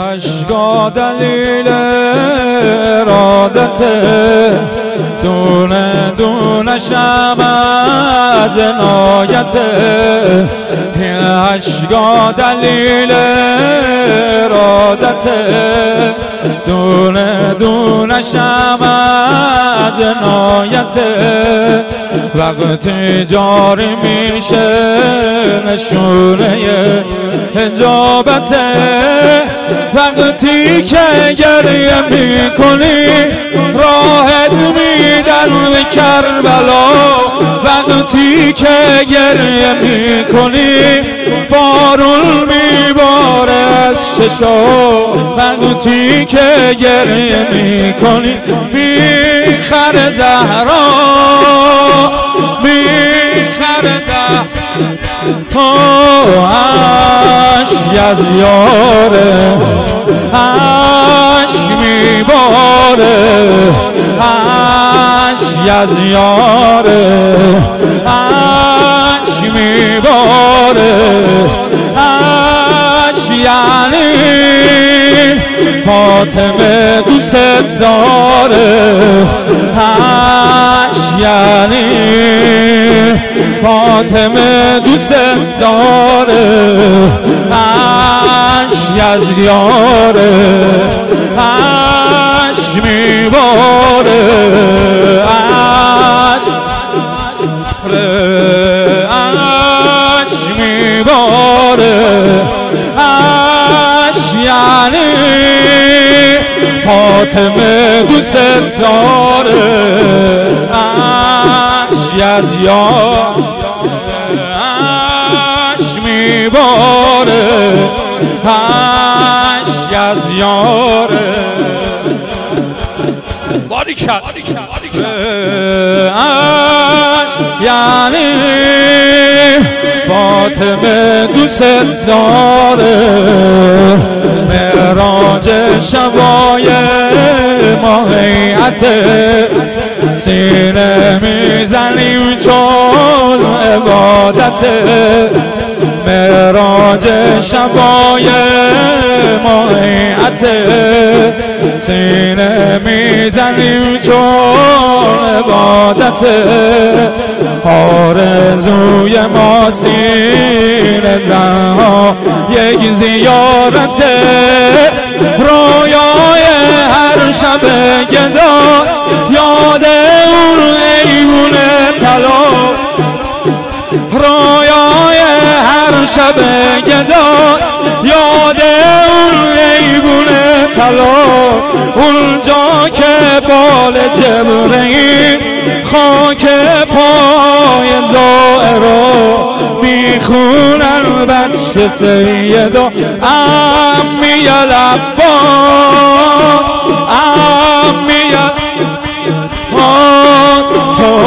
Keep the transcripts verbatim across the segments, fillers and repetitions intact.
عشقا دلیل ارادته، دونه دونه شم از عنایته. این عشقا دلیل ارادته، دونه دونه شم از عنایته. وقتی جاری میشه نشونه اجابته، وقتی که گریه میکنی راحت میدن به کربلا، وقتی که گریه میکنی بارون میباره از ششا، وقتی که گریه میکنی میخره زهرا، میخره زهرا. عشق از یاره، عشق میباره، عشق از یاره، عشق میباره. عشق یعنی فاطمه دوست داره، عشق یعنی فاطمه دوست داره. عشق از یاره، عشق میباره، عشق میباره. عشق یعنی فاطمه دوست داره، عشق از یاره، عشق میباره، عشق از یاره. باری کرد عشق یعنی فاطمه دوست داره. معراج شبای ماهیته، سینه میزنیم چون عبادته. معراج شبای ماهیته، سینه میزنیم چون عبادته. آرزوی ما سینه زنها یک زیارته، رویای هر شب گدا یاد اون ایوون طلا، رویای هر شب گدا یاد اون ایوون طلا. اونجا که بال جبرئیل خاک پای زائرا میخونن بچه سیدا امی العباس، امی العباس. تو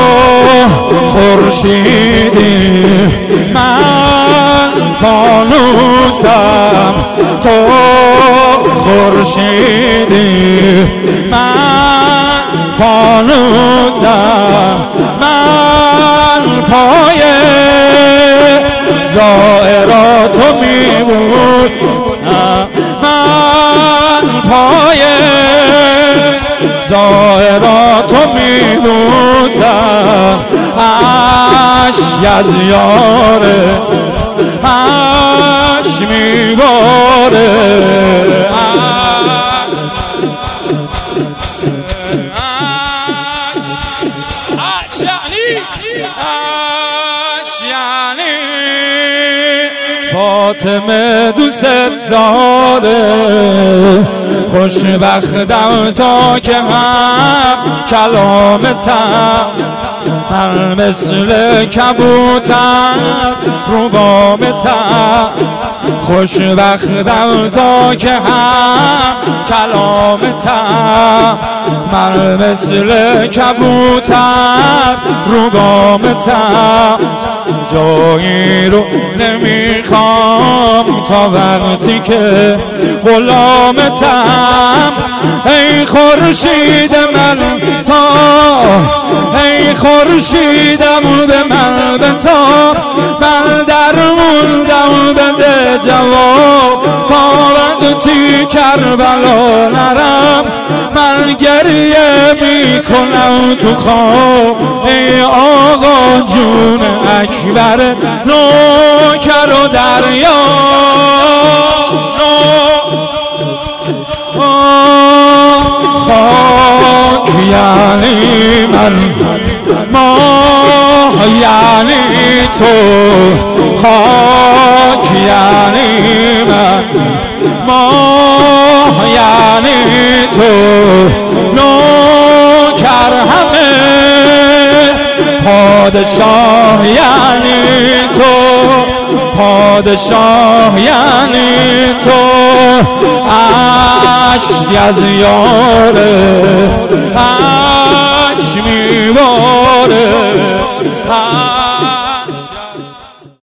خورشیدی من فانوسم، تو خورشیدی من فانوسم. من پای زائراتو میبوسم، من پای زائراتو میبوسم. عشق از یاره، عشق میباره، فاطمه دوست داره. خوشبختم تا که هم کلامتم، من مثل کبوتر رو بامتم. خوشبختم تا که هم کلامتم، من مثل کبوتر رو بامتم. جایی رو نمیخوام تا وقتی که غلامتم، هم ای خورشید من ای خورشیدم به من بتاب من در موندم بده جواب تا وقتی کربلا نرم من گریه میکنم تو خواب ای آقا جون اکبر نوکر و دریا خاک یعنی من ماه یعنی تو خاک یعنی من ماه یعنی تو نوکر همه پادشاه یعنی تو پادشاه یعنی تو عشق از یاره عشق میباره